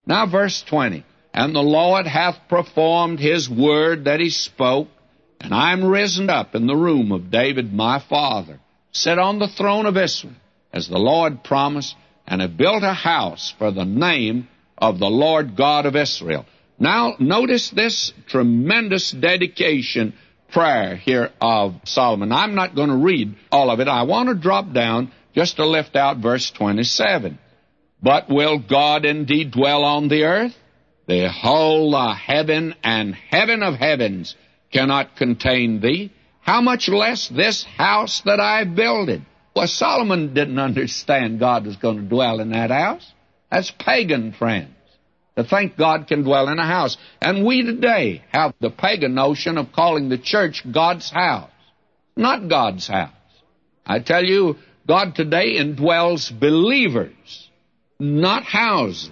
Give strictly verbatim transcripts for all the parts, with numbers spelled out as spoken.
Now verse twenty. And the Lord hath performed his word that he spoke, and I am risen up in the room of David my father, sit on the throne of Israel, as the Lord promised, and have built a house for the name of the Lord God of Israel. Now, notice this tremendous dedication prayer here of Solomon. I'm not going to read all of it. I want to drop down just to lift out verse twenty-seven. But will God indeed dwell on the earth? Behold, the heaven and heaven of heavens cannot contain thee. How much less this house that I have builded? Well, Solomon didn't understand God was going to dwell in that house. That's pagan, friends, to think God can dwell in a house. And we today have the pagan notion of calling the church God's house. Not God's house. I tell you, God today indwells believers, not houses.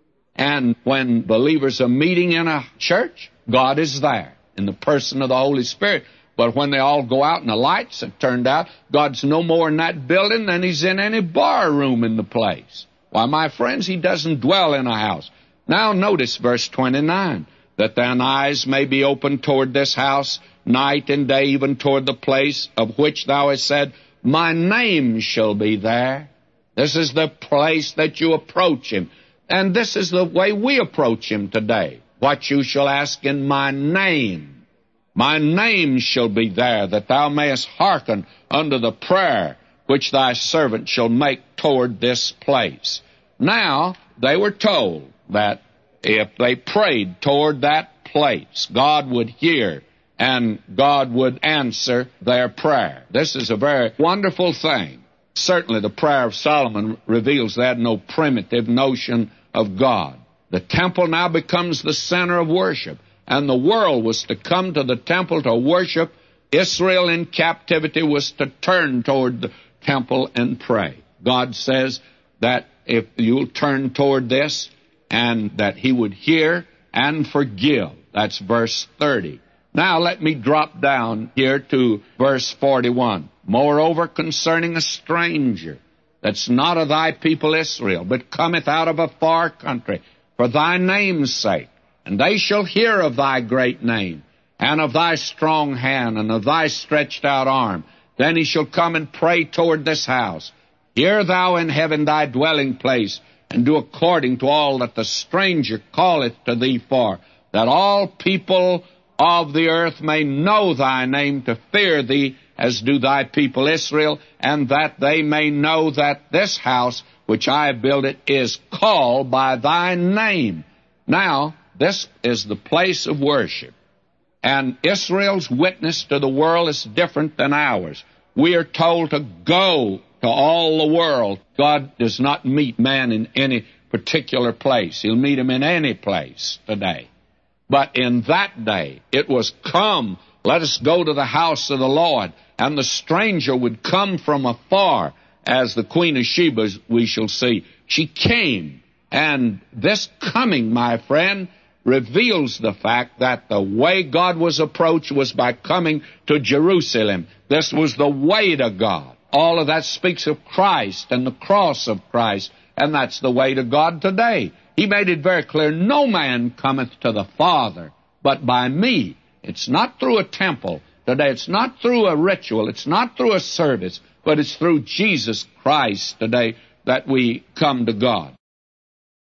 And when believers are meeting in a church, God is there in the person of the Holy Spirit. But when they all go out and the lights have turned out, God's no more in that building than he's in any bar room in the place. Why, my friends, he doesn't dwell in a house. Now notice verse twenty-nine, that thine eyes may be open toward this house, night and day, even toward the place of which thou hast said, my name shall be there. This is the place that you approach him. And this is the way we approach him today. What you shall ask in my name. My name shall be there, that thou mayest hearken unto the prayer which thy servant shall make toward this place. Now, they were told that if they prayed toward that place, God would hear and God would answer their prayer. This is a very wonderful thing. Certainly the prayer of Solomon reveals that no primitive notion of God. The temple now becomes the center of worship, and the world was to come to the temple to worship. Israel in captivity was to turn toward the temple and pray. God says that if you'll turn toward this, and that he would hear and forgive. That's verse thirty. Now let me drop down here to verse forty-one. Moreover, concerning a stranger that's not of thy people Israel, but cometh out of a far country, for thy name's sake, and they shall hear of thy great name, and of thy strong hand, and of thy stretched out arm. Then he shall come and pray toward this house. Hear thou in heaven thy dwelling place, and do according to all that the stranger calleth to thee for, that all people of the earth may know thy name, to fear thee, as do thy people Israel, and that they may know that this house which I have built it is called by thy name. Now, this is the place of worship. And Israel's witness to the world is different than ours. We are told to go to all the world. God does not meet man in any particular place. He'll meet him in any place today. But in that day, it was, come, let us go to the house of the Lord. And the stranger would come from afar, as the Queen of Sheba, we shall see. She came, and this coming, my friend, reveals the fact that the way God was approached was by coming to Jerusalem. This was the way to God. All of that speaks of Christ and the cross of Christ, and that's the way to God today. He made it very clear, no man cometh to the Father but by me. It's not through a temple today. It's not through a ritual. It's not through a service, but it's through Jesus Christ today that we come to God.